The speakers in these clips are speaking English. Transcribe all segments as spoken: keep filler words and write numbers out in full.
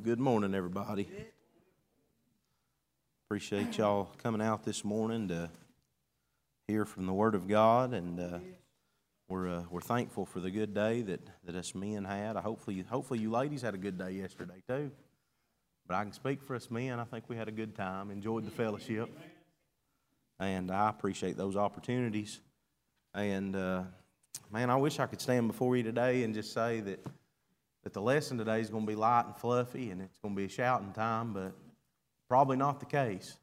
good morning, everybody. Appreciate y'all coming out this morning to hear from the Word of God, and uh, we're uh, we're thankful for the good day that, that us men had. I hopefully hopefully you ladies had a good day yesterday too. But I can speak for us men. I think we had a good time, enjoyed the fellowship, and I appreciate those opportunities. And uh, man, I wish I could stand before you today and just say that. that the lesson today is going to be light and fluffy and it's going to be a shouting time, but probably not the case.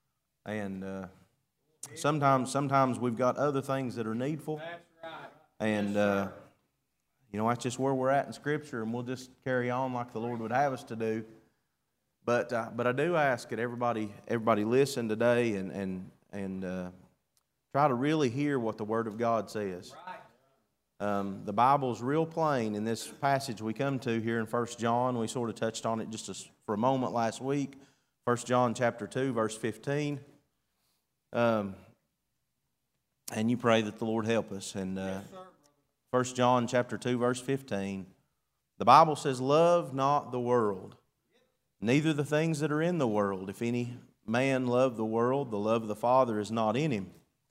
And uh, sometimes sometimes we've got other things that are needful. And, uh, you know, that's just where we're at in Scripture, and we'll just carry on like the Lord would have us to do. But uh, but I do ask that everybody everybody listen today and, and, and uh, try to really hear what the Word of God says. Um, the Bible's real plain in this passage we come to here in First John. We sort of touched on it just a, for a moment last week. First John chapter two, verse fifteen. Um, and you pray that the Lord help us. And uh, First John chapter two, verse fifteen. The Bible says, "Love not the world, neither the things that are in the world. If any man love the world, the love of the Father is not in him.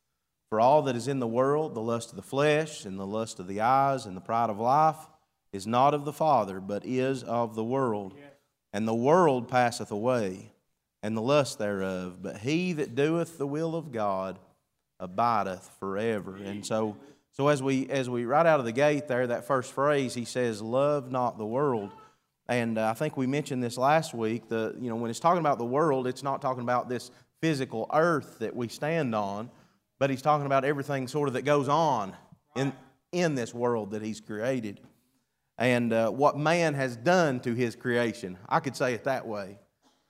For all that is in the world, the lust of the flesh, and the lust of the eyes, and the pride of life, is not of the Father, but is of the world. And the world passeth away, and the lust thereof. But he that doeth the will of God abideth forever." And so, so as we as we right out of the gate there, that first phrase, he says, "Love not the world." And uh, I think we mentioned this last week. The you know when it's talking about the world, it's not talking about this physical earth that we stand on. But he's talking about everything sort of that goes on in, in this world that he's created. And uh, what man has done to his creation. I could say it that way.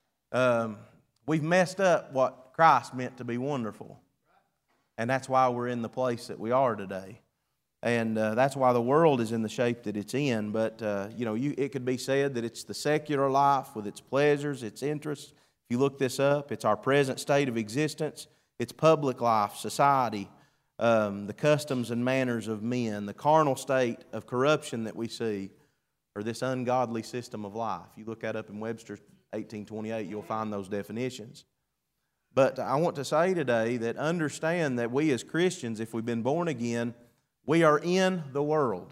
Um, we've messed up what Christ meant to be wonderful. And that's why we're in the place that we are today. And uh, that's why the world is in the shape that it's in. But, uh, you know, you, it could be said that it's the secular life with its pleasures, its interests. If you look this up, it's our present state of existence. It's public life, society, um, the customs and manners of men, the carnal state of corruption that we see, or this ungodly system of life. You look that up in Webster eighteen twenty-eight, you'll find those definitions. But I want to say today that understand that we as Christians, if we've been born again, we are in the world.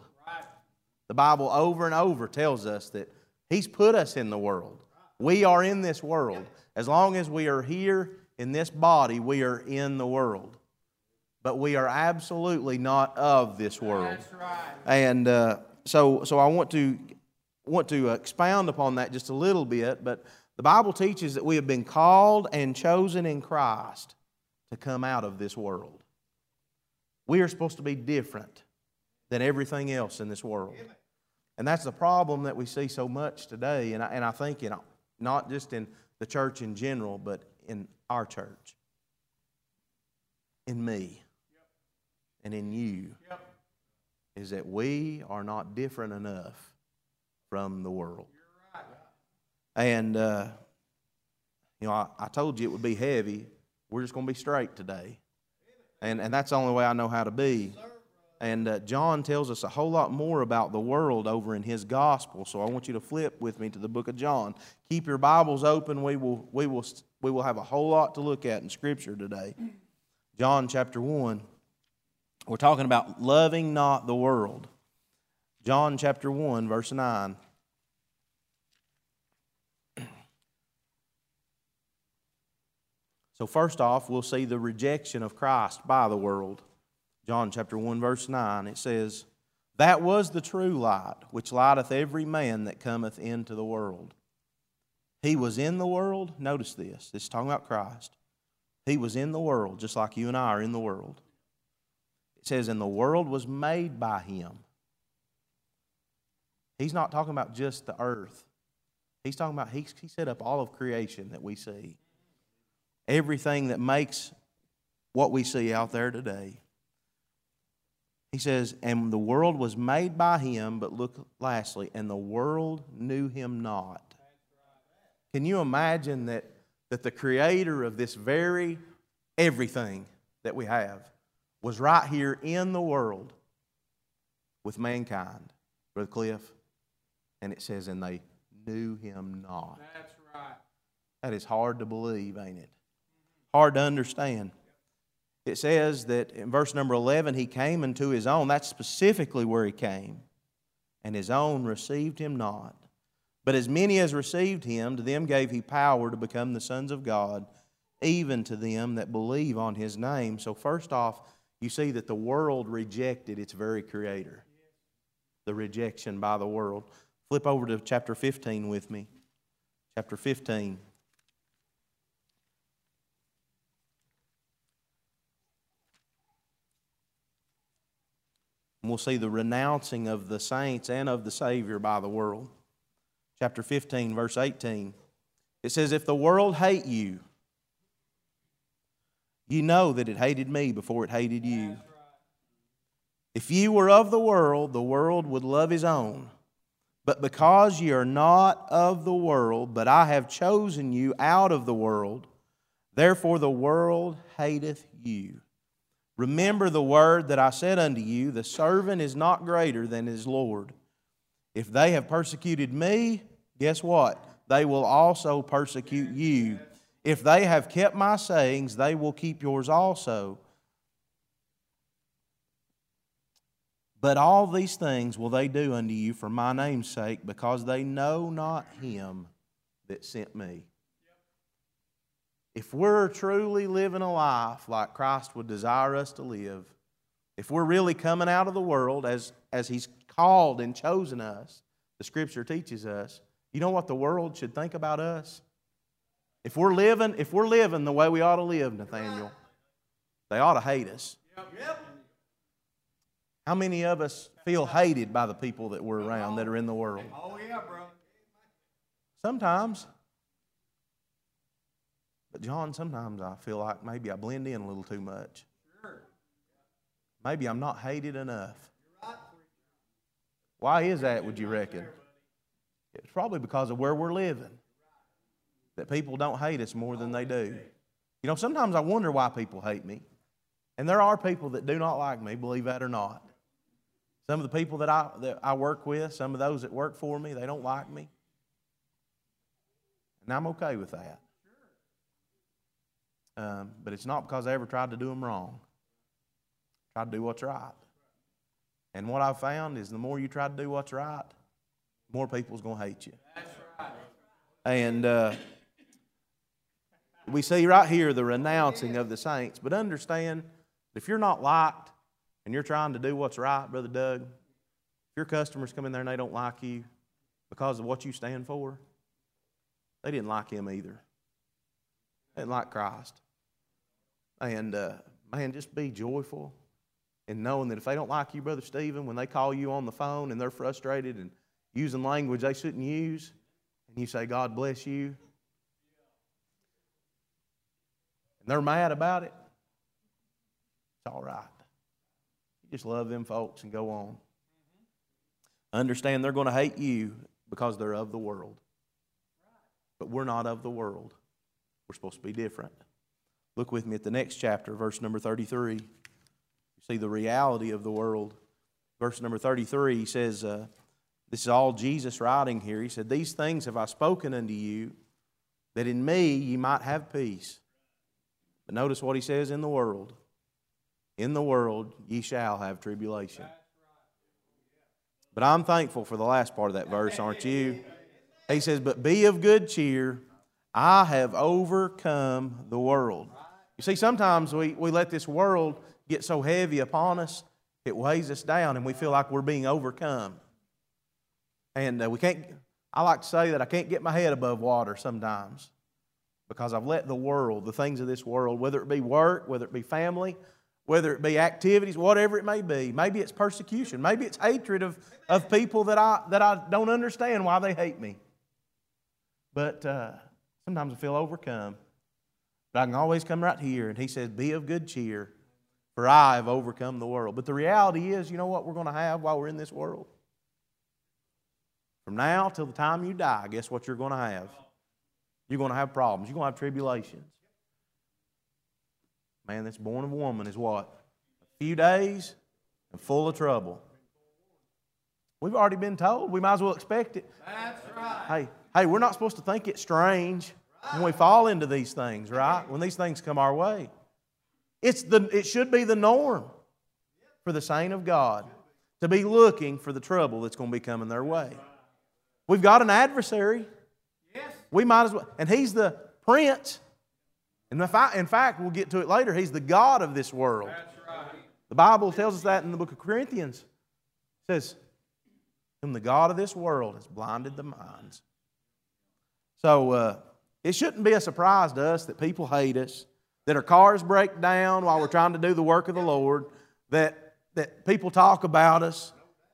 The Bible over and over tells us that He's put us in the world. We are in this world. As long as we are here in this body, we are in the world. But we are absolutely not of this world. That's right. And uh, so so I want to want to expound upon that just a little bit. But the Bible teaches that we have been called and chosen in Christ to come out of this world. We are supposed to be different than everything else in this world. And that's the problem that we see so much today. And I, and I think in, not just in the church in general, but in our church, in me, and in you, is that we are not different enough from the world. And, uh, you know, I, I told you it would be heavy. We're just going to be straight today. And, and that's the only way I know how to be. And uh, John tells us a whole lot more about the world over in his gospel. So I want you to flip with me to the book of John. Keep your Bibles open. We will, we will, we will have a whole lot to look at in Scripture today. John chapter one. We're talking about loving not the world. John chapter one, verse nine. So first off, we'll see the rejection of Christ by the world. John chapter one, verse nine, it says, "That was the true light, which lighteth every man that cometh into the world. He was in the world." Notice this. This is talking about Christ. He was in the world, just like you and I are in the world. It says, "And the world was made by Him." He's not talking about just the earth. He's talking about, He, he set up all of creation that we see. Everything that makes what we see out there today. He says, "And the world was made by Him," but look lastly, "and the world knew Him not." Can you imagine that, that the creator of this very everything that we have was right here in the world with mankind, Brother Cliff? And it says, "And they knew him not. That's right. That is hard to believe, ain't it? Hard to understand. It says that in verse number eleven, he came unto his own. That's specifically where he came. And his own received him not. But as many as received him, to them gave he power to become the sons of God, even to them that believe on his name. So first off, you see that the world rejected its very creator. The rejection by the world. Flip over to chapter fifteen with me. Chapter fifteen. And we'll see the renouncing of the saints and of the Savior by the world. Chapter fifteen, verse eighteen. It says, if the world hate you, you know that it hated me before it hated you. If you were of the world, the world would love his own. But because ye are not of the world, but I have chosen you out of the world, therefore the world hateth you. Remember the word that I said unto you, the servant is not greater than his Lord. If they have persecuted me, guess what? They will also persecute you. If they have kept my sayings, they will keep yours also. But all these things will they do unto you for my name's sake, because they know not him that sent me. If we're truly living a life like Christ would desire us to live, if we're really coming out of the world as, as he's called and chosen us, the Scripture teaches us, you know what the world should think about us? If we're living, if we're living the way we ought to live, Nathaniel, they ought to hate us. Yep. How many of us feel hated by the people that we're around that are in the world? Oh, yeah, bro. Sometimes. But John, sometimes I feel like maybe I blend in a little too much. Sure. Maybe I'm not hated enough. Why is that, would you reckon? It's probably because of where we're living. That people don't hate us more than they do. You know, sometimes I wonder why people hate me. And there are people that do not like me, believe that or not. Some of the people that I, that I work with, some of those that work for me, they don't like me. And I'm okay with that. Um, but it's not because I ever tried to do them wrong. I tried to do what's right. And what I've found is the more you try to do what's right, more people's going to hate you. That's right. And uh, we see right here the renouncing of the saints. But understand, if you're not liked and you're trying to do what's right, Brother Doug, if your customers come in there and they don't like you because of what you stand for, they didn't like him either. They didn't like Christ. And, uh, man, just be joyful in knowing that if they don't like you, Brother Stephen, when they call you on the phone and they're frustrated and using language they shouldn't use, and you say, God bless you, and they're mad about it, it's all right. You just love them folks and go on. Understand they're going to hate you because they're of the world. But we're not of the world. We're supposed to be different. Look with me at the next chapter, verse number thirty-three. You see the reality of the world. Verse number thirty-three, he says, uh, this is all Jesus writing here. He said, these things have I spoken unto you, that in me ye might have peace. But notice what he says, in the world. In the world ye shall have tribulation. But I'm thankful for the last part of that verse, aren't you? He says, but be of good cheer, I have overcome the world. You see, sometimes we, we let this world get so heavy upon us, it weighs us down and we feel like we're being overcome. And uh, we can't, I like to say that I can't get my head above water sometimes because I've let the world, the things of this world, whether it be work, whether it be family, whether it be activities, whatever it may be. Maybe it's persecution. Maybe it's hatred of, of people that I, that I don't understand why they hate me. But uh, sometimes I feel overcome. But I can always come right here, and he says, be of good cheer, for I have overcome the world. But the reality is, you know what we're going to have while we're in this world? From now till the time you die, guess what you're going to have? You're going to have problems. You're going to have tribulations. Man that's born of a woman is what? A few days and full of trouble. We've already been told. We might as well expect it. That's right. Hey, hey, we're not supposed to think it's strange when we fall into these things, right? When these things come our way. It's the, it should be the norm for the saint of God to be looking for the trouble that's going to be coming their way. We've got an adversary. Yes. We might as well, and he's the prince. And in fact, we'll get to it later, he's the God of this world. That's right. The Bible tells us that in the book of Corinthians. It says, whom the God of this world has blinded the minds. So uh, it shouldn't be a surprise to us that people hate us, that our cars break down while we're trying to do the work of the Lord, that, that people talk about us.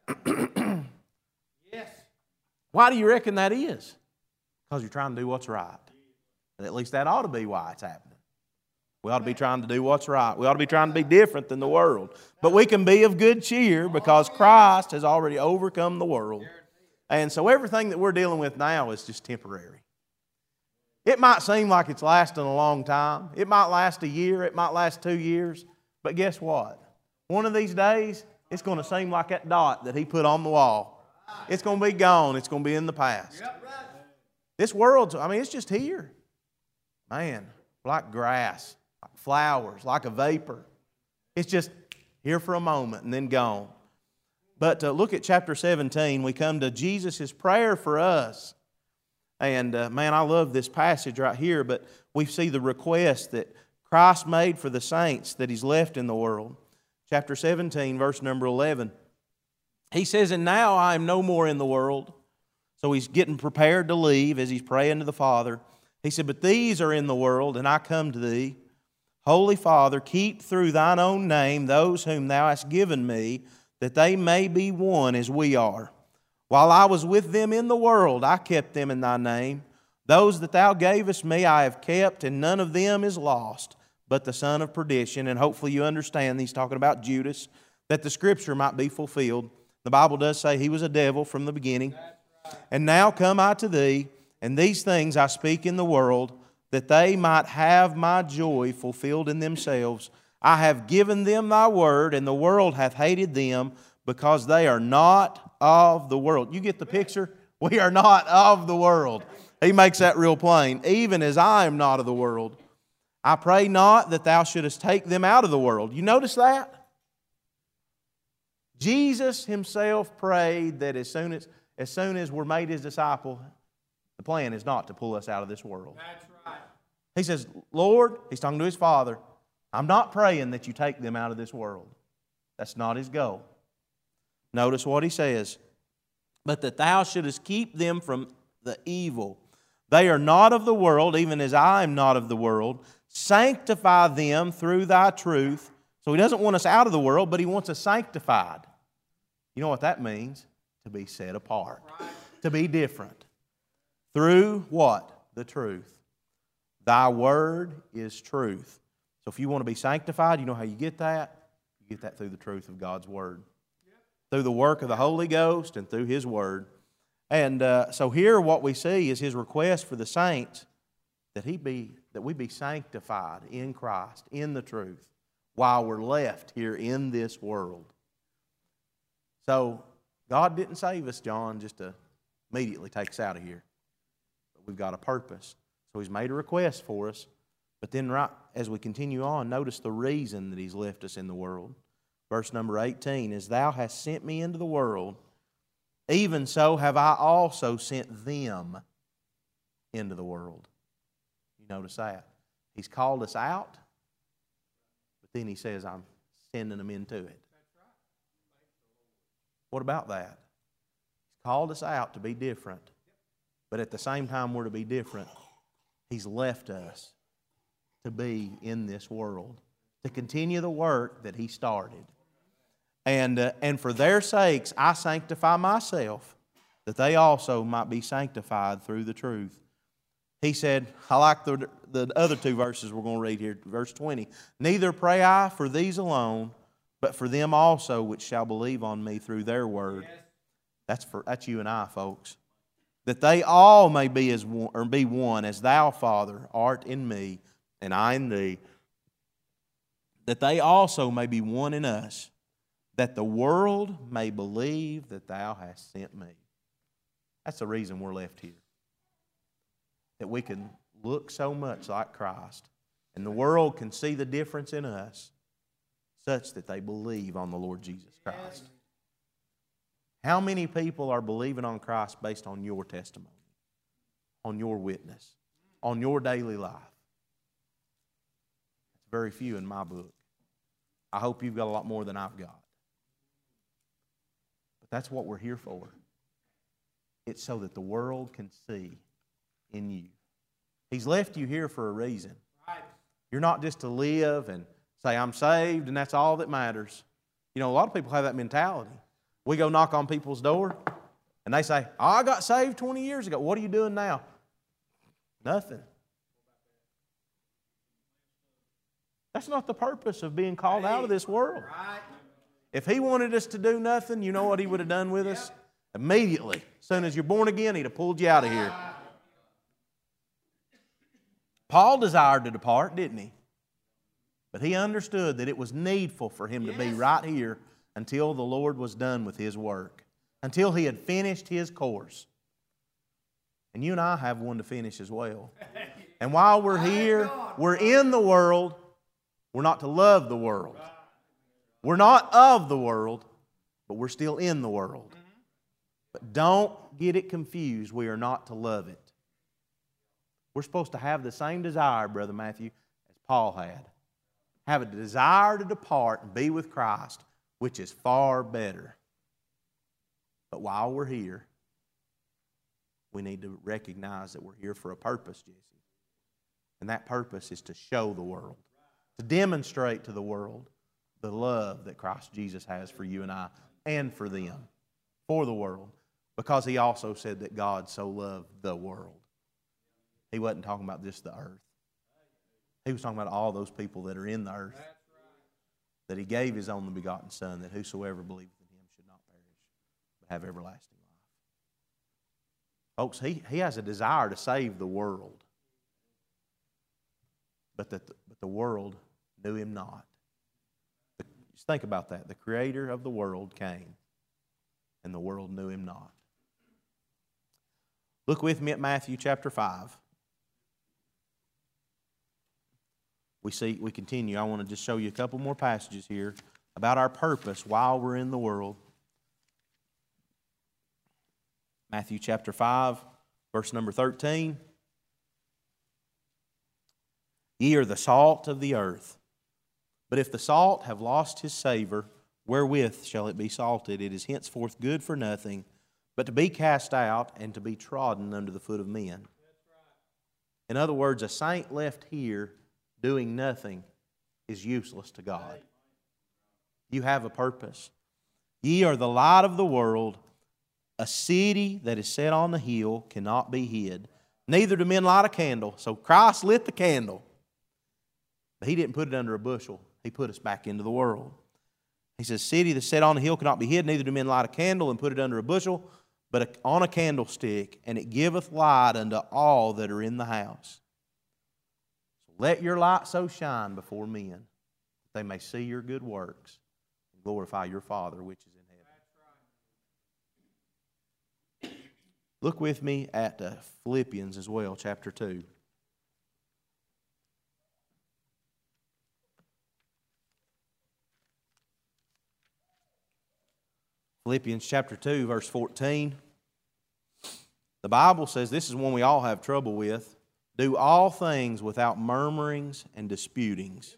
Yes. Why do you reckon that is? Because you're trying to do what's right. And at least that ought to be why it's happening. We ought to be trying to do what's right. We ought to be trying to be different than the world. But we can be of good cheer because Christ has already overcome the world. And so everything that we're dealing with now is just temporary. It might seem like it's lasting a long time. It might last a year. It might last two years. But guess what? One of these days, it's going to seem like that dot that he put on the wall. It's going to be gone. It's going to be in the past. This world's, I mean, it's just here. Man, like grass, like flowers, like a vapor. It's just here for a moment and then gone. But uh, look at chapter seventeen. We come to Jesus' prayer for us. And uh, man, I love this passage right here, but we see the request that Christ made for the saints that He's left in the world. Chapter seventeen, verse number eleven. He says, and now I am no more in the world. So He's getting prepared to leave as He's praying to the Father. He said, but these are in the world, and I come to Thee. Holy Father, keep through Thine own name those whom Thou hast given Me, that they may be one as we are. While I was with them in the world, I kept them in Thy name. Those that Thou gavest Me I have kept, and none of them is lost, but the son of perdition. And hopefully you understand, he's talking about Judas, that the Scripture might be fulfilled. The Bible does say he was a devil from the beginning. And now come I to Thee, and these things I speak in the world, that they might have My joy fulfilled in themselves. I have given them Thy word, and the world hath hated them, because they are not of the world. You get the picture? We are not of the world. He makes that real plain. Even as I am not of the world. I pray not that Thou shouldest take them out of the world. You notice that? Jesus Himself prayed that as soon as, as soon as we're made His disciple, the plan is not to pull us out of this world. That's right. He says, Lord, He's talking to His Father, I'm not praying that You take them out of this world. That's not His goal. Notice what He says. But that Thou shouldest keep them from the evil. They are not of the world, even as I am not of the world. Sanctify them through Thy truth. So He doesn't want us out of the world, but He wants us sanctified. You know what that means? To be set apart. Right. To be different. Through what? The truth. Thy word is truth. So if you want to be sanctified, you know how you get that? You get that through the truth of God's word. Yep. Through the work of the Holy Ghost and through His word. And uh, so here what we see is His request for the saints that He be that we be sanctified in Christ, in the truth, while we're left here in this world. So God didn't save us, John, just to immediately take us out of here. But we've got a purpose. So He's made a request for us. But then right as we continue on, notice the reason that He's left us in the world. Verse number eighteen, as Thou hast sent Me into the world, even so have I also sent them into the world. You notice that. He's called us out, but then He says, I'm sending them into it. What about that? He's called us out to be different, but at the same time we're to be different. He's left us to be in this world, to continue the work that He started. And, uh, and for their sakes, I sanctify myself, that they also might be sanctified through the truth. He said, I like the, the other two verses we're going to read here. Verse twenty, neither pray I for these alone, but for them also which shall believe on Me through their word. Yes. That's, for, that's you and I, folks. That they all may be, as one, or be one, as Thou, Father, art in Me, and I in Thee, that they also may be one in us, that the world may believe that thou hast sent me. That's the reason we're left here. That we can look so much like Christ, and the world can see the difference in us, such that they believe on the Lord Jesus Christ. How many people are believing on Christ based on your testimony, on your witness, on your daily life? It's very few in my book. I hope you've got a lot more than I've got. But that's what we're here for. It's so that the world can see in you. He's left you here for a reason. You're not just to live and say, I'm saved, and that's all that matters. You know, a lot of people have that mentality. We go knock on people's door, and they say, oh, I got saved twenty years ago. What are you doing now? Nothing. That's not the purpose of being called out of this world. If He wanted us to do nothing, you know what He would have done with us? Immediately. As soon as you're born again, He'd have pulled you out of here. Paul desired to depart, didn't he? But he understood that it was needful for him to be right here until the Lord was done with His work, until He had finished His course. And you and I have one to finish as well. And while we're here, we're in the world. We're not to love the world. We're not of the world, but we're still in the world. But don't get it confused. We are not to love it. We're supposed to have the same desire, Brother Matthew, as Paul had. Have a desire to depart and be with Christ, which is far better. But while we're here, we need to recognize that we're here for a purpose, Jesse. And that purpose is to show the world, to demonstrate to the world the love that Christ Jesus has for you and I, and for them, for the world. Because He also said that God so loved the world. He wasn't talking about just the earth. He was talking about all those people that are in the earth. That He gave His only begotten Son, that whosoever believeth in Him should not perish, but have everlasting life. Folks, He, he has a desire to save the world. But the, but the world knew Him not. The, just think about that. The Creator of the world came, and the world knew Him not. Look with me at Matthew chapter five. We see, we continue. I want to just show you a couple more passages here about our purpose while we're in the world. Matthew chapter five, verse number thirteen. Ye are the salt of the earth. But if the salt have lost his savor, wherewith shall it be salted? It is henceforth good for nothing, but to be cast out and to be trodden under the foot of men. In other words, a saint left here doing nothing is useless to God. You have a purpose. Ye are the light of the world. A city that is set on the hill cannot be hid. Neither do men light a candle. So Christ lit the candle. But He didn't put it under a bushel. He put us back into the world. He says, city that's set on the hill cannot be hid. Neither do men light a candle and put it under a bushel, but on a candlestick, and it giveth light unto all that are in the house. Let your light so shine before men that they may see your good works and glorify your Father which is in heaven. Look with me at uh, Philippians as well, chapter two. Philippians chapter two, verse fourteen. The Bible says, this is one we all have trouble with. Do all things without murmurings and disputings,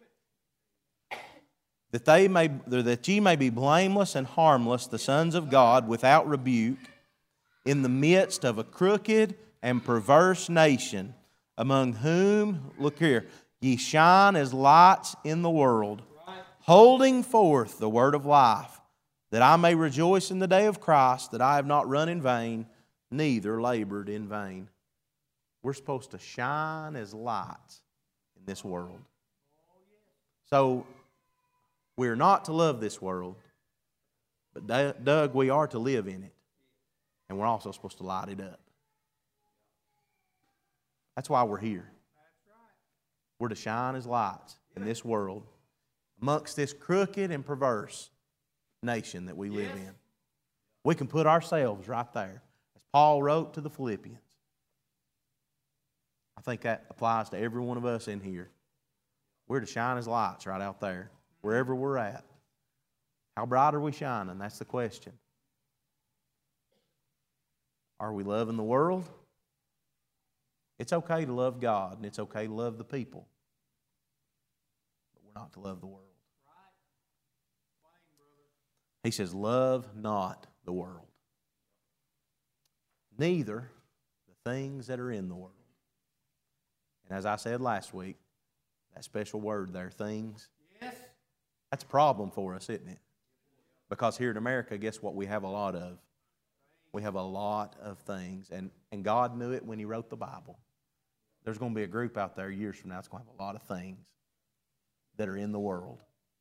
that they may that ye may be blameless and harmless, the sons of God, without rebuke, in the midst of a crooked and perverse nation, among whom, look here, ye shine as lights in the world, holding forth the word of life, that I may rejoice in the day of Christ, that I have not run in vain, neither labored in vain. We're supposed to shine as lights in this world. So, we're not to love this world, but Doug, we are to live in it. And we're also supposed to light it up. That's why we're here. We're to shine as lights in this world, amongst this crooked and perverse nation that we live in. We can put ourselves right there. As Paul wrote to the Philippians. I think that applies to every one of us in here. We're to shine as lights right out there, wherever we're at. How bright are we shining? That's the question. Are we loving the world? It's okay to love God, and it's okay to love the people. But we're not to love the world. He says, love not the world, neither the things that are in the world. And as I said last week, that special word there, things, yes, that's a problem for us, isn't it? Because here in America, guess what we have a lot of? We have a lot of things. And, and God knew it when He wrote the Bible. There's going to be a group out there years from now that's going to have a lot of things that are in the world.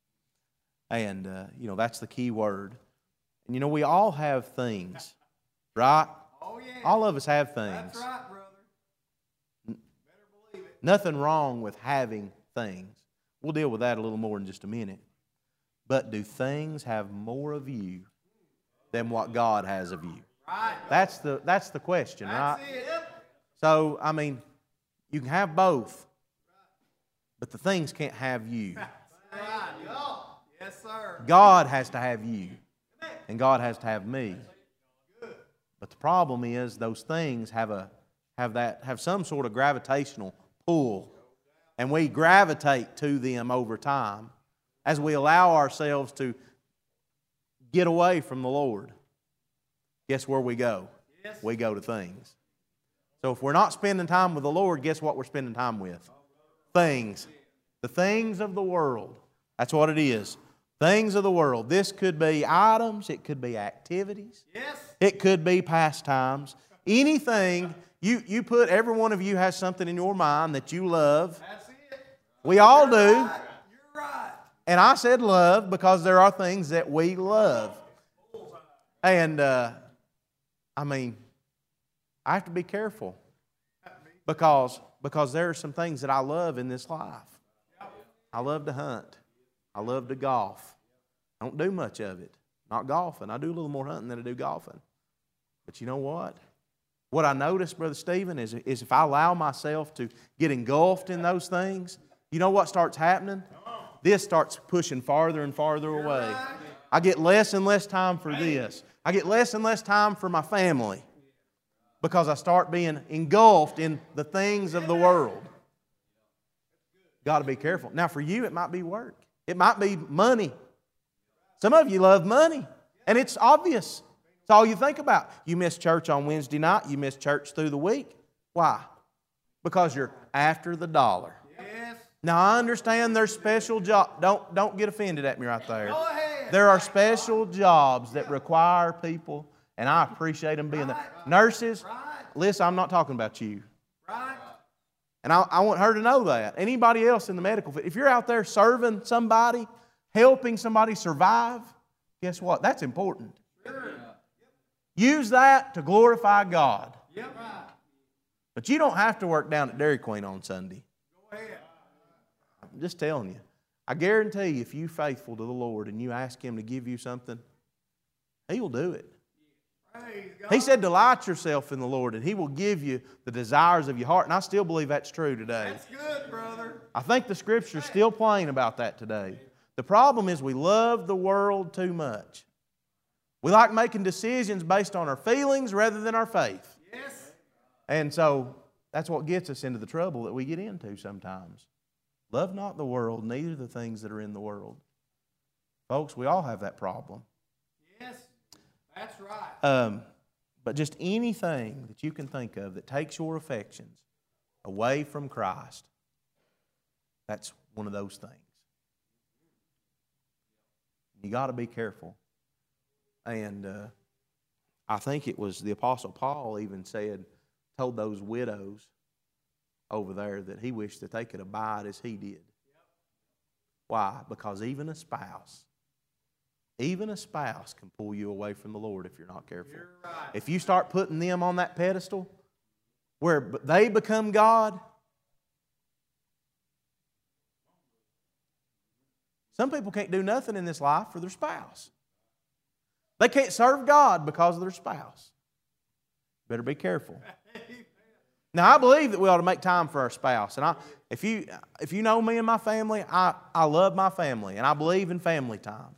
And, uh, you know, that's the key word. And, you know, we all have things, right? Oh, yeah. All of us have things. That's right, brother. Better believe it. Nothing wrong with having things. We'll deal with that a little more in just a minute. But do things have more of you than what God has of you? Right. That's the, that's the question, That's right? it. So, I mean, you can have both, but the things can't have you. Right. Yes, sir. God has to have you, and God has to have me. But the problem is those things have a have that have some sort of gravitational pull, and we gravitate to them over time as we allow ourselves to get away from the Lord. Guess where we go? Yes. We go to things. So if we're not spending time with the Lord, guess what we're spending time with? Things. The things of the world. That's what it is. Things of the world. This could be items. It could be activities. Yes. It could be pastimes. Anything. You, you put, every one of you has something in your mind that you love. That's it. We all do. You're right. You're right. And I said love because there are things that we love. And, uh, I mean, I have to be careful because, because there are some things that I love in this life. I love to hunt. I love to golf. I don't do much of it. Not golfing. I do a little more hunting than I do golfing. But you know what? What I noticed, Brother Stephen, is, is if I allow myself to get engulfed in those things, you know what starts happening? This starts pushing farther and farther away. I get less and less time for this. I get less and less time for my family because I start being engulfed in the things of the world. Got to be careful. Now, for you, it might be work. It might be money. Some of you love money, and it's obvious. It's all you think about. You miss church on Wednesday night. You miss church through the week. Why? Because you're after the dollar. Yes. Now, I understand there's special jobs. Don't, don't get offended at me right there. Go ahead. There are special jobs that require people, and I appreciate them being there. Nurses, Right. listen, I'm not talking about you. Right. And I, I want her to know that. Anybody else in the medical field, if you're out there serving somebody, helping somebody survive, guess what? That's important. Sure. Use that to glorify God. Yep. Right. But you don't have to work down at Dairy Queen on Sunday. Go ahead. I'm just telling you. I guarantee you, if you're faithful to the Lord and you ask Him to give you something, He will do it. Praise God. He said, delight yourself in the Lord, and He will give you the desires of your heart. And I still believe that's true today. That's good, brother. I think the Scripture's still plain about that today. The problem is we love the world too much. We like making decisions based on our feelings rather than our faith. Yes. And so that's what gets us into the trouble that we get into sometimes. Love not the world, neither the things that are in the world. Folks, we all have that problem. Yes. That's right. Um, but just anything that you can think of that takes your affections away from Christ, that's one of those things. You got to be careful. And uh, I think it was the Apostle Paul even said, told those widows over there that he wished that they could abide as he did. Why? Because even a spouse, even a spouse can pull you away from the Lord if you're not careful. You're right. If you start putting them on that pedestal where they become God, some people can't do nothing in this life for their spouse. They can't serve God because of their spouse. Better be careful. Now, I believe that we ought to make time for our spouse. And I, if you, if you know me and my family, I, I love my family, and I believe in family time.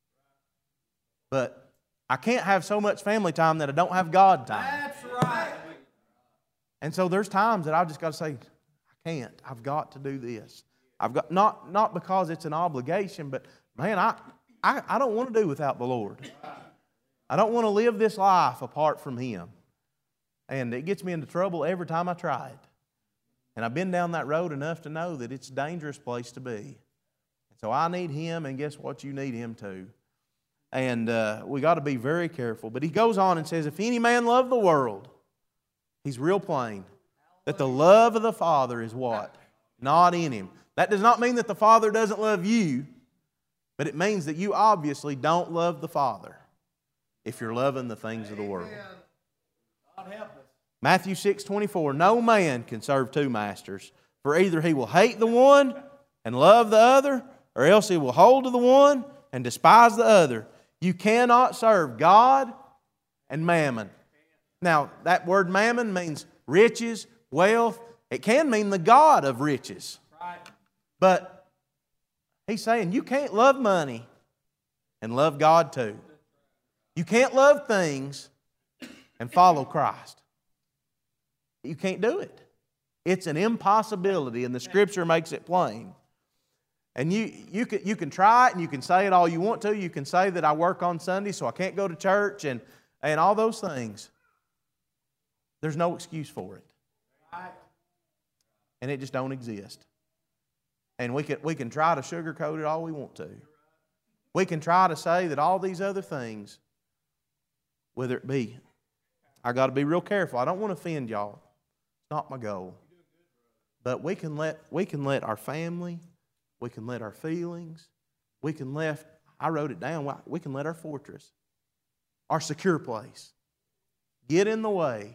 But I can't have so much family time that I don't have God time. That's right. And so there's times that I've just got to say, I can't. I've got to do this. I've got not not because it's an obligation, but man, I, I, I don't want to do without the Lord. I don't want to live this life apart from Him. And it gets me into trouble every time I try it. And I've been down that road enough to know that it's a dangerous place to be. So I need Him, and guess what? You need Him too. And uh, we got to be very careful. But he goes on and says, if any man love the world, he's real plain, that the love of the Father is what? Not in him. That does not mean that the Father doesn't love you, but it means that you obviously don't love the Father if you're loving the things of the world. God help us. Matthew six twenty-four, no man can serve two masters, for either he will hate the one and love the other, or else he will hold to the one and despise the other. You cannot serve God and mammon. Now, that word mammon means riches, wealth. It can mean the God of riches. Right. But he's saying you can't love money and love God too. You can't love things and follow Christ. You can't do it. It's an impossibility, and the Scripture makes it plain. And you, you, can, you can try it, and you can say it all you want to. You can say that I work on Sunday, so I can't go to church, and, and all those things. There's no excuse for it. Right. And it just don't exist. And we can, we can try to sugarcoat it all we want to. We can try to say that all these other things, whether it be, I got to be real careful. I don't want to offend y'all. It's not my goal. But we can let we can let our family, we can let our feelings, we can let, I wrote it down, we can let our fortress, our secure place, get in the way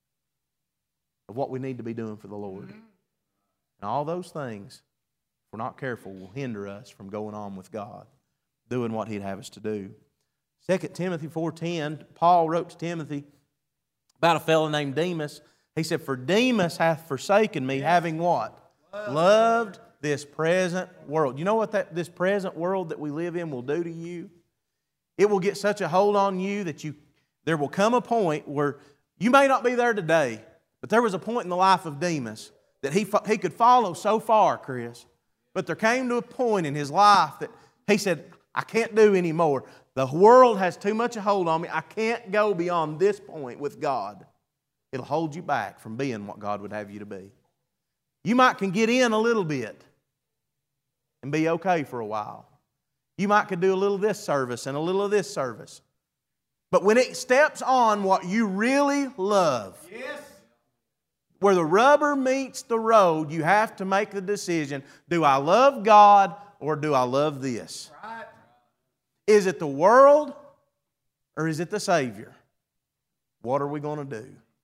of what we need to be doing for the Lord. And all those things, if we're not careful, will hinder us from going on with God, doing what He'd have us to do. Second Timothy four ten, Paul wrote to Timothy about a fellow named Demas. He said, for Demas hath forsaken me, having what? Love. Loved this present world. You know what that this present world that we live in will do to you? It will get such a hold on you that you there will come a point where you may not be there today, but there was a point in the life of Demas that he, he could follow so far, Chris. But there came to a point in his life that he said, I can't do anymore. The world has too much a hold on me. I can't go beyond this point with God. It'll hold you back from being what God would have you to be. You might can get in a little bit and be okay for a while. You might could do a little of this service and a little of this service. But when it steps on what you really love, Yes. where the rubber meets the road, you have to make the decision, do I love God or do I love this? Right. Is it the world or is it the Savior? What are we going to do?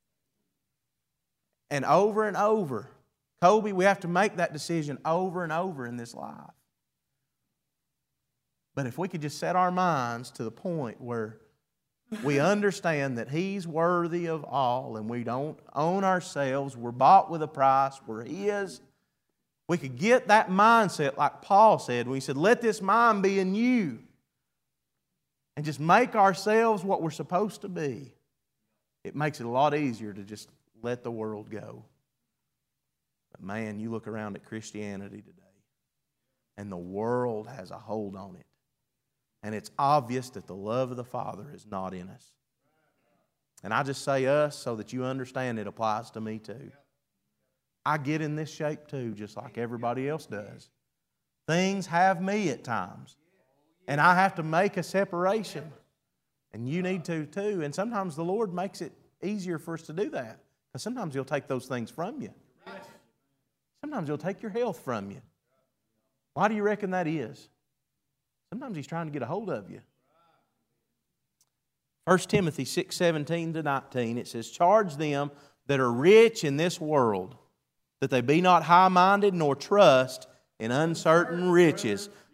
And over and over, Kobe, we have to make that decision over and over in this life. But if we could just set our minds to the point where we understand that He's worthy of all and we don't own ourselves, we're bought with a price, we're His. We could get that mindset like Paul said when he said, let this mind be in you. And just make ourselves what we're supposed to be. It makes it a lot easier to just let the world go. But man, you look around at Christianity today, and the world has a hold on it. And it's obvious that the love of the Father is not in us. And I just say us so that you understand it applies to me too. I get in this shape too, just like everybody else does. Things have me at times. And I have to make a separation. And you need to too. And sometimes the Lord makes it easier for us to do that. Because sometimes He'll take those things from you. Sometimes He'll take your health from you. Why do you reckon that is? Sometimes He's trying to get a hold of you. First Timothy six seventeen to nineteen, it says, charge them that are rich in this world, that they be not high-minded nor trust in uncertain riches,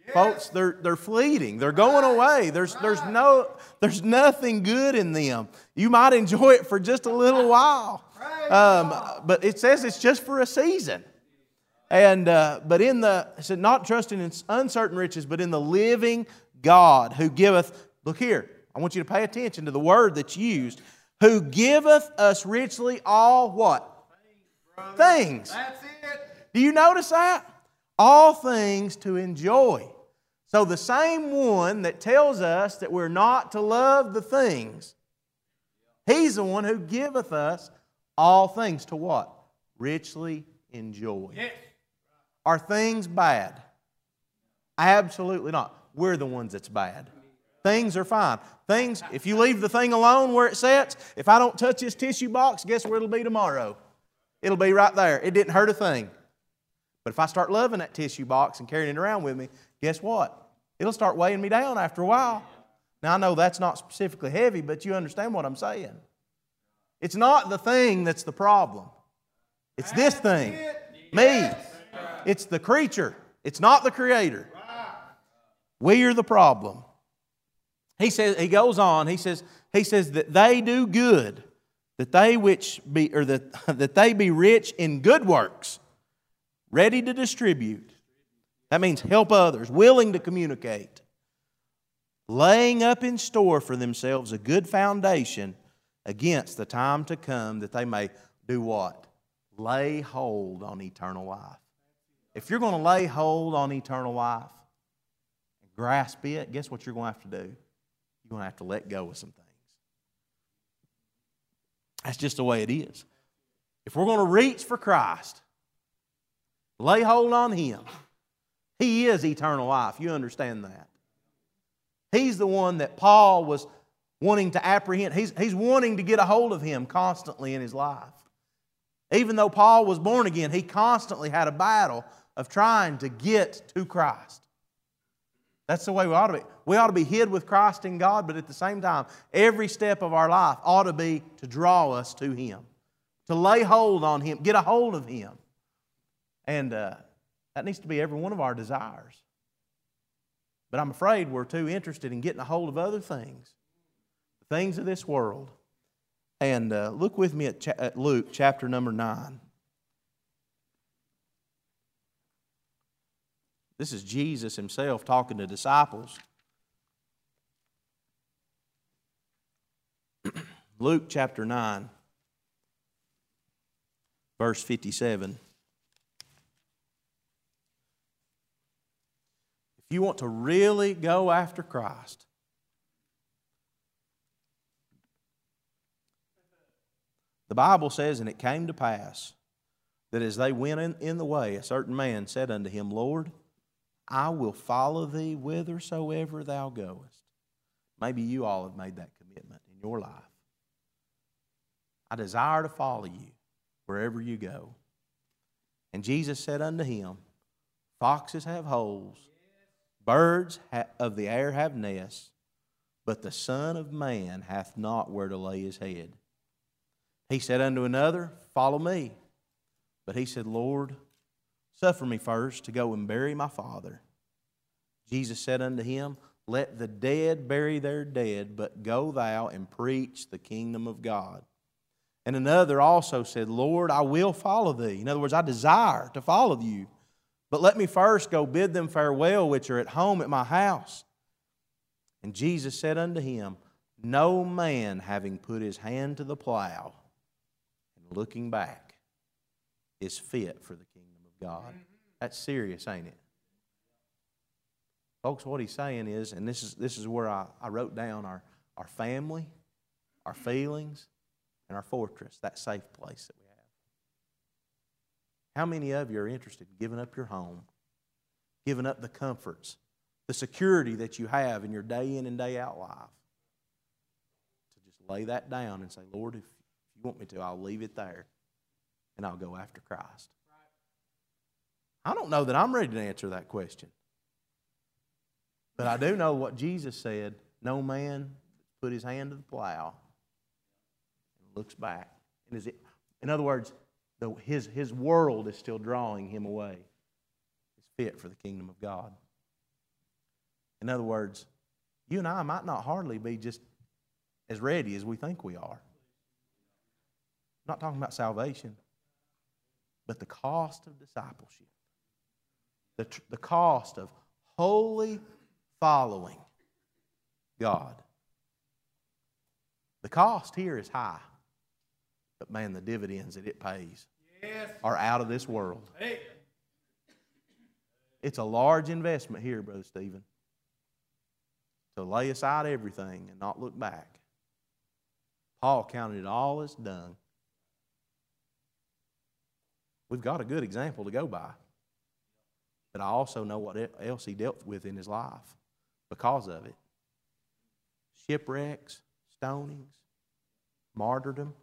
Folks, they're, they're fleeting. They're going away. There's, there's, no, there's nothing good in them. You might enjoy it for just a little while. Um, but it says it's just for a season. And uh, but in the, it said, not trusting in uncertain riches, but in the living God who giveth, look here, I want you to pay attention to the word that's used, who giveth us richly all what? Things. Things. That's it. Do you notice that? All things to enjoy. So the same one that tells us that we're not to love the things, He's the one who giveth us all things to what? Richly enjoy. Yes. Are things bad? Absolutely not. We're the ones that's bad. Things are fine. Things, if you leave the thing alone where it sits, if I don't touch this tissue box, guess where it'll be tomorrow? It'll be right there. It didn't hurt a thing. But if I start loving that tissue box and carrying it around with me, guess what? It'll start weighing me down after a while. Now, I know that's not specifically heavy, but you understand what I'm saying. It's not the thing that's the problem. It's this thing. Me. It's the creature. It's not the Creator. We are the problem. He says, he goes on, he says, he says that they do good, that they which be or that, that they be rich in good works, ready to distribute. That means help others, willing to communicate, laying up in store for themselves a good foundation against the time to come, that they may do what? Lay hold on eternal life. If you're going to lay hold on eternal life and grasp it, guess what you're going to have to do? You're going to have to let go of some things. That's just the way it is. If we're going to reach for Christ, lay hold on Him. He is eternal life. You understand that. He's the one that Paul was wanting to apprehend. He's, he's wanting to get a hold of Him constantly in his life. Even though Paul was born again, he constantly had a battle of trying to get to Christ. That's the way we ought to be. We ought to be hid with Christ in God, but at the same time, every step of our life ought to be to draw us to Him, to lay hold on Him, get a hold of Him. And uh, that needs to be every one of our desires. But I'm afraid we're too interested in getting a hold of other things, the things of this world. And uh, look with me at, cha- at Luke chapter number nine. This is Jesus Himself talking to disciples. Luke chapter nine, verse fifty-seven. If you want to really go after Christ, the Bible says, and it came to pass that as they went in, in the way, a certain man said unto Him, Lord, I will follow Thee whithersoever Thou goest. Maybe you all have made that commitment in your life. I desire to follow You wherever You go. And Jesus said unto him, Foxes have holes, birds of the air have nests, but the Son of Man hath not where to lay His head. He said unto another, Follow me. But he said, Lord, suffer me first to go and bury my father. Jesus said unto him, Let the dead bury their dead, but go thou and preach the kingdom of God. And another also said, Lord, I will follow Thee. In other words, I desire to follow You. But let me first go bid them farewell which are at home at my house. And Jesus said unto him, No man having put his hand to the plow and looking back is fit for the kingdom of God. That's serious, ain't it? Folks, what he's saying is, and this is this is where I, I wrote down our, our family, our feelings, and our fortress, that safe place that we have. How many of you are interested in giving up your home, giving up the comforts, the security that you have in your day in and day out life, to just lay that down and say, Lord, if you want me to, I'll leave it there and I'll go after Christ? I don't know that I'm ready to answer that question. But I do know what Jesus said, no man put his hand to the plow and looks back. And is it, in other words, the, his, his world is still drawing him away. Is fit for the kingdom of God. In other words, you and I might not hardly be just as ready as we think we are. I'm not talking about salvation, but the cost of discipleship, the, the cost of wholly following God. The cost here is high, but man, the dividends that it pays Yes. are out of this world. Hey. It's a large investment here, Brother Stephen, to lay aside everything and not look back. Paul counted it all as dung. We've got a good example to go by. But I also know what else he dealt with in his life because of it. Shipwrecks, stonings, martyrdom.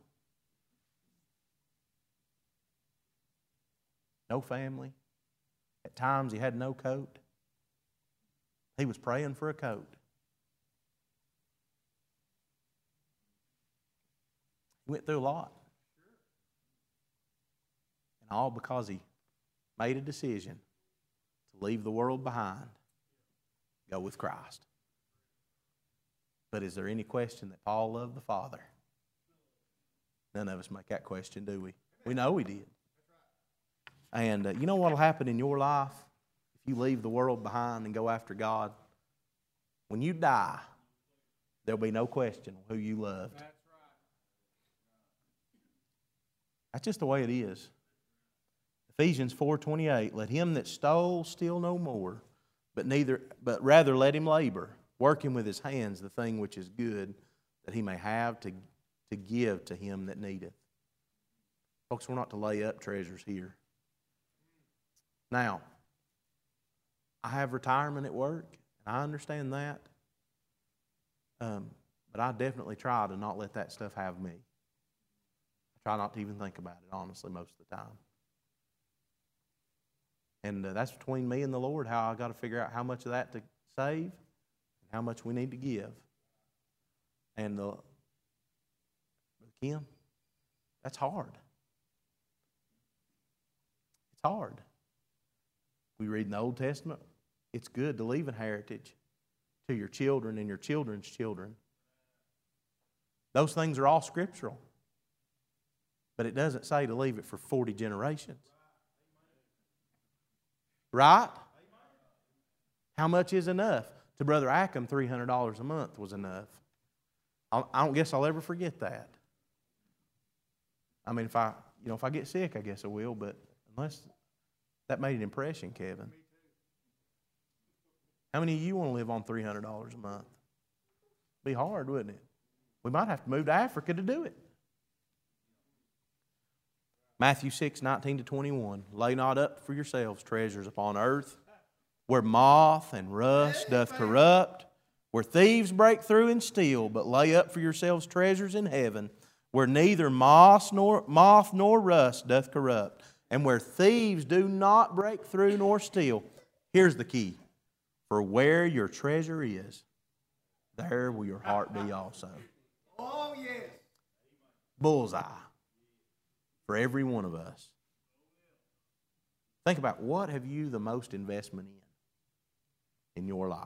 No family. At times he had no coat. He was praying for a coat. He went through a lot. And all because he made a decision to leave the world behind, go with Christ. But is there any question that Paul loved the Father? None of us make that question, do we? We know he did. And uh, you know what will happen in your life if you leave the world behind and go after God? When you die, there'll be no question who you loved. That's right. That's just the way it is. Ephesians four twenty-eight, let him that stole steal no more, but neither, but rather let him labor, working with his hands the thing which is good, that he may have to, to give to him that needeth. Folks, we're not to lay up treasures here. Now, I have retirement at work, and I understand that. Um, but I definitely try to not let that stuff have me. I try not to even think about it, honestly, most of the time. And uh, that's between me and the Lord, how I got to figure out how much of that to save and how much we need to give. And uh, Kim, that's hard. It's hard. We read in the Old Testament, it's good to leave a heritage to your children and your children's children. Those things are all scriptural. But it doesn't say to leave it for forty generations. Right? How much is enough? To Brother Ackham, three hundred dollars a month was enough. I don't guess I'll ever forget that. I mean, if I, you know, if I get sick, I guess I will, but unless that made an impression, Kevin. How many of you want to live on three hundred dollars a month? Be hard, wouldn't it? We might have to move to Africa to do it. Matthew six, nineteen to twenty-one. Lay not up for yourselves treasures upon earth, where moth and rust doth corrupt, where thieves break through and steal, but lay up for yourselves treasures in heaven, where neither moth nor, moth nor rust doth corrupt, and where thieves do not break through nor steal. Here's the key. For where your treasure is, there will your heart be also. Oh, yes. Bullseye for every one of us. Think about, what have you the most investment in in your life?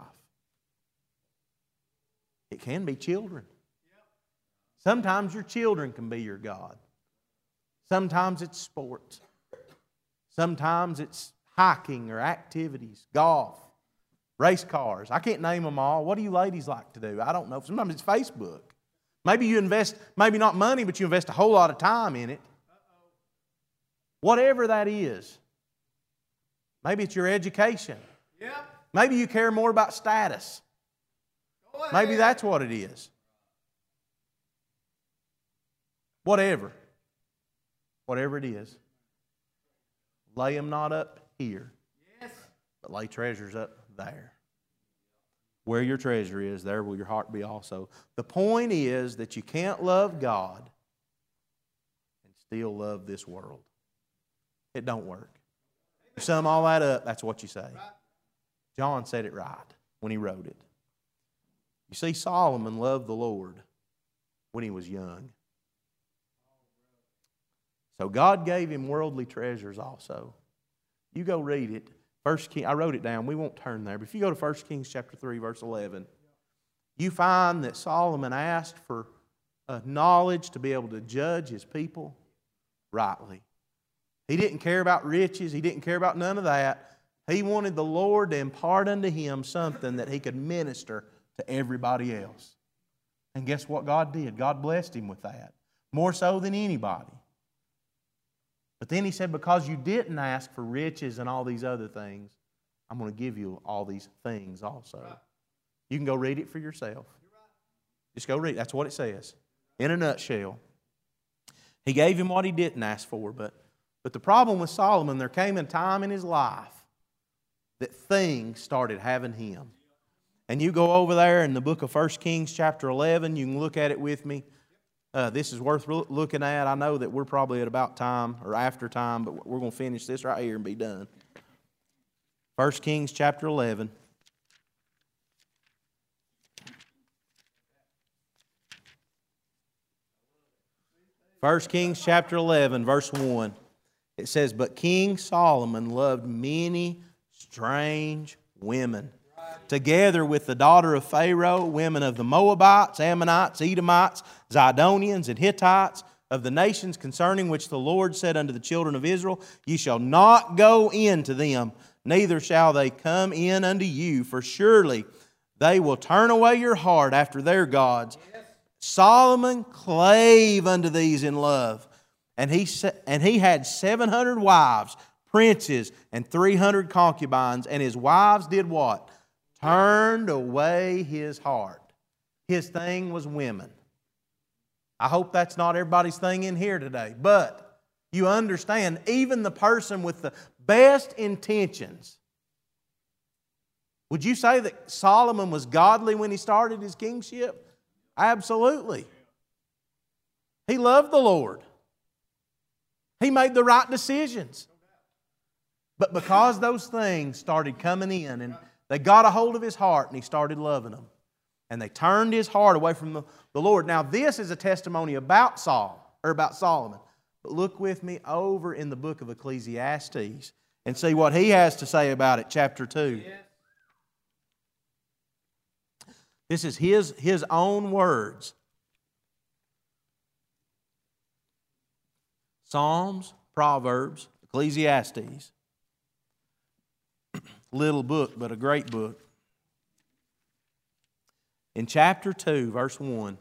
It can be children. Sometimes your children can be your God. Sometimes it's sports. Sometimes it's hiking or activities, golf, race cars. I can't name them all. What do you ladies like to do? I don't know. Sometimes it's Facebook. Maybe you invest, maybe not money, but you invest a whole lot of time in it. Whatever that is. Maybe it's your education. Yep. Maybe you care more about status. Go ahead. Maybe that's what it is. Whatever. Whatever it is. Lay them not up here, Yes. but lay treasures up there. Where your treasure is, there will your heart be also. The point is that you can't love God and still love this world. It don't work. You sum all that up, that's what you say. John said it right when he wrote it. You see, Solomon loved the Lord when he was young. So God gave him worldly treasures also. You go read it. First King, I wrote it down. We won't turn there. But if you go to First Kings chapter three, verse eleven, you find that Solomon asked for uh, knowledge to be able to judge his people rightly. He didn't care about riches. He didn't care about none of that. He wanted the Lord to impart unto him something that he could minister to everybody else. And guess what God did? God blessed him with that. More so than anybody. But then he said, because you didn't ask for riches and all these other things, I'm going to give you all these things also. You can go read it for yourself. Just go read it. That's what it says. In a nutshell. He gave him what he didn't ask for. But, but the problem with Solomon, there came a time in his life that things started having him. And you go over there in the book of First Kings chapter eleven. You can look at it with me. Uh, this is worth looking at. I know that we're probably at about time or after time, but we're going to finish this right here and be done. First Kings chapter eleven. First Kings chapter eleven, verse one. It says, but King Solomon loved many strange women, together with the daughter of Pharaoh, women of the Moabites, Ammonites, Edomites, Zidonians, and Hittites, of the nations concerning which the Lord said unto the children of Israel, ye shall not go in to them, neither shall they come in unto you, for surely they will turn away your heart after their gods. Yes. Solomon clave unto these in love, and he, and he had seven hundred wives, princes, and three hundred concubines, and his wives did what? Turned away his heart. His thing was women. I hope that's not everybody's thing in here today. But you understand, even the person with the best intentions. Would you say that Solomon was godly when he started his kingship? Absolutely. He loved the Lord. He made the right decisions. But because those things started coming in and they got a hold of his heart and he started loving them. And they turned his heart away from the, the Lord. Now this is a testimony about Saul, or about Solomon. But look with me over in the book of Ecclesiastes and see what he has to say about it, chapter two. This is his, his own words. Psalms, Proverbs, Ecclesiastes. Little book, but a great book. In chapter two, verse one,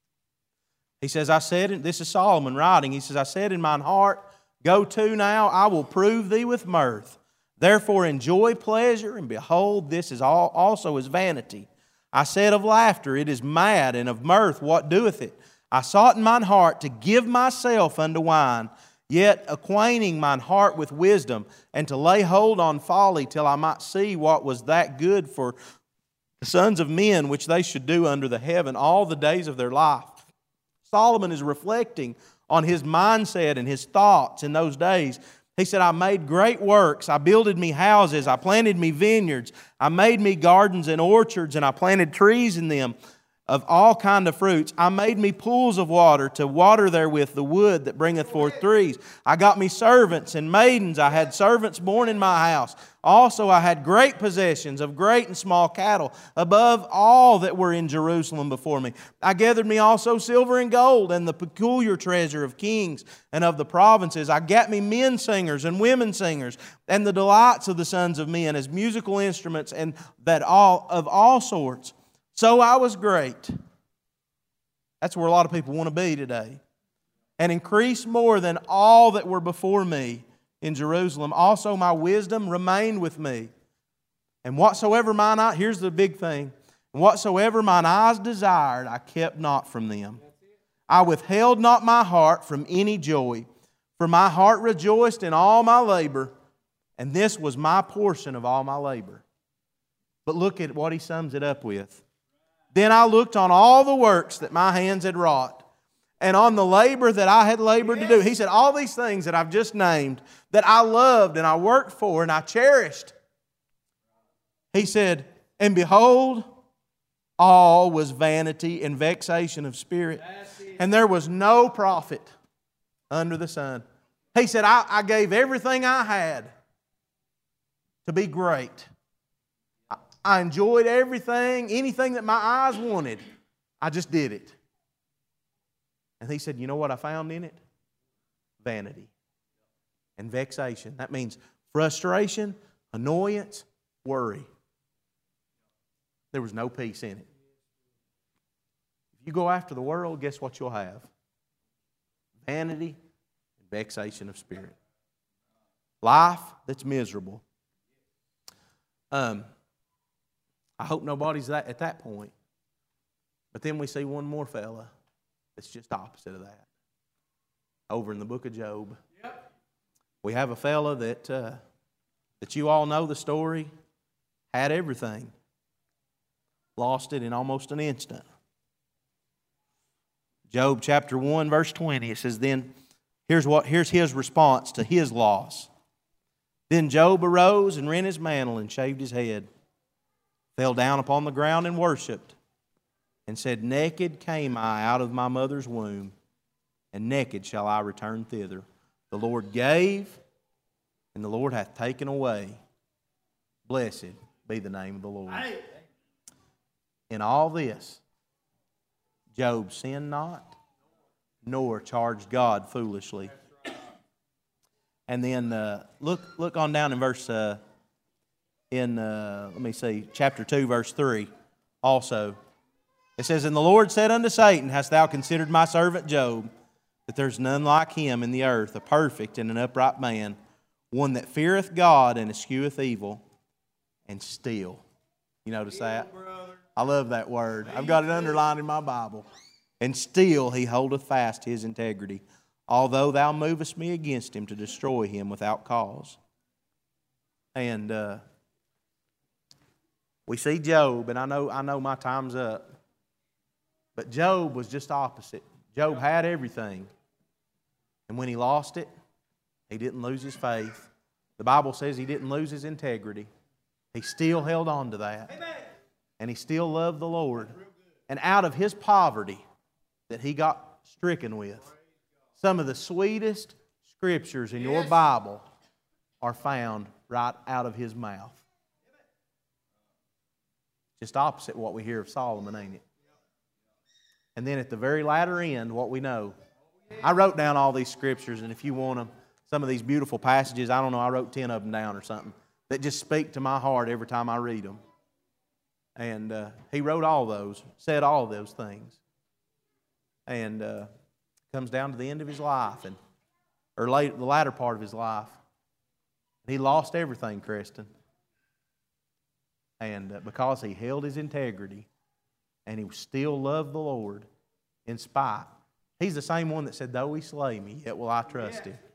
he says, I said, this is Solomon writing, he says, I said in mine heart, go to now, I will prove thee with mirth. Therefore enjoy pleasure, and behold, this is all also is vanity. I said of laughter, it is mad, and of mirth, what doeth it? I sought in mine heart to give myself unto wine, yet acquainting mine heart with wisdom, and to lay hold on folly, till I might see what was that good for the sons of men, which they should do under the heaven all the days of their life. Solomon is reflecting on his mindset and his thoughts in those days. He said, I made great works. I builded me houses. I planted me vineyards. I made me gardens and orchards, and I planted trees in them of all kind of fruits. I made me pools of water to water therewith the wood that bringeth forth trees. I got me servants and maidens. I had servants born in my house. Also I had great possessions of great and small cattle, above all that were in Jerusalem before me. I gathered me also silver and gold, and the peculiar treasure of kings and of the provinces. I gat me men singers and women singers, and the delights of the sons of men as musical instruments, and that all of all sorts. So I was great. That's where a lot of people want to be today. And increased more than all that were before me in Jerusalem. Also my wisdom remained with me. And whatsoever mine eye, here's the big thing. And whatsoever mine eyes desired, I kept not from them. I withheld not my heart from any joy. For my heart rejoiced in all my labor. And this was my portion of all my labor. But look at what he sums it up with. Then I looked on all the works that my hands had wrought, and on the labor that I had labored to do. He said, all these things that I've just named, that I loved and I worked for and I cherished. He said, and behold, all was vanity and vexation of spirit, and there was no profit under the sun. He said, I, I gave everything I had. to be great. I, I enjoyed everything, anything that my eyes wanted. I just did it. And he said, you know what I found in it? Vanity and vexation. That means frustration, annoyance, worry. There was no peace in it. If you go after the world, guess what you'll have? Vanity and vexation of spirit. Life that's miserable. Um, I hope nobody's that, at that point. But then we see one more fella that's just opposite of that. Over in the book of Job. Yep. We have a fella that, uh, that you all know the story, had everything. Lost it in almost an instant. Job chapter one, verse twenty, it says, then, here's, what, here's his response to his loss. Then Job arose and rent his mantle and shaved his head, fell down upon the ground and worshipped, and said, naked came I out of my mother's womb, and naked shall I return thither. The Lord gave, and the Lord hath taken away. Blessed be the name of the Lord. In all this, Job sinned not, nor charged God foolishly. And then uh, look, look on down in verse, uh, in uh, let me see, chapter two, verse three. Also, it says, and the Lord said unto Satan, hast thou considered my servant Job, that there's none like him in the earth, a perfect and an upright man, one that feareth God and escheweth evil, and still. You notice that? I love that word. I've got it underlined in my Bible. And still he holdeth fast his integrity, although thou movest me against him to destroy him without cause. And uh, we see Job, and I know, I know my time's up, but Job was just opposite. Job had everything. And when he lost it, he didn't lose his faith. The Bible says he didn't lose his integrity. He still held on to that. Amen. And he still loved the Lord. And out of his poverty that he got stricken with, some of the sweetest scriptures in your Bible are found right out of his mouth. Just opposite what we hear of Solomon, ain't it? And then at the very latter end, what we know. I wrote down all these scriptures, and if you want them, some of these beautiful passages, I don't know, I wrote ten of them down or something, that just speak to my heart every time I read them. And uh, he wrote all those, said all those things. And uh, comes down to the end of his life, and or late, the latter part of his life. He lost everything, Creston. And uh, because he held his integrity, and he still loved the Lord in spite. He's the same one that said, though he slay me, yet will I trust him.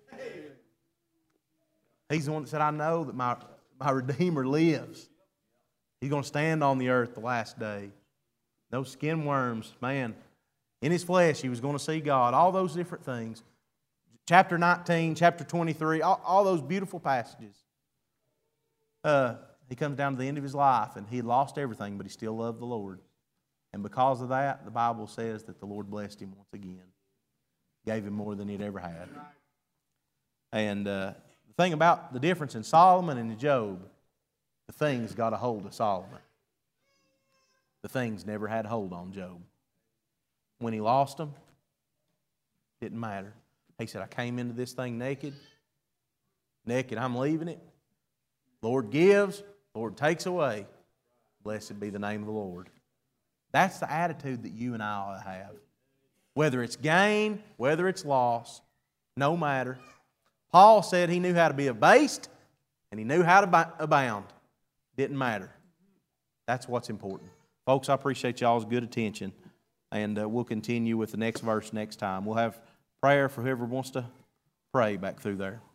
He's the one that said, I know that my, my Redeemer lives. He's going to stand on the earth the last day. Those skin worms, man, in his flesh he was going to see God. All those different things. Chapter nineteen, chapter twenty-three, all, all those beautiful passages. Uh, he comes down to the end of his life, and he had lost everything, but he still loved the Lord. And because of that, the Bible says that the Lord blessed him once again. Gave him more than he'd ever had. And uh, the thing about the difference in Solomon and Job, the things got a hold of Solomon. The things never had hold on Job. When he lost them, didn't matter. He said, I came into this thing naked. Naked, I'm leaving it. Lord gives, Lord takes away. Blessed be the name of the Lord. That's the attitude that you and I ought to have. Whether it's gain, whether it's loss, no matter. Paul said he knew how to be abased and he knew how to abound. Didn't matter. That's what's important. Folks, I appreciate y'all's good attention, and uh, we'll continue with the next verse next time. We'll have prayer for whoever wants to pray back through there.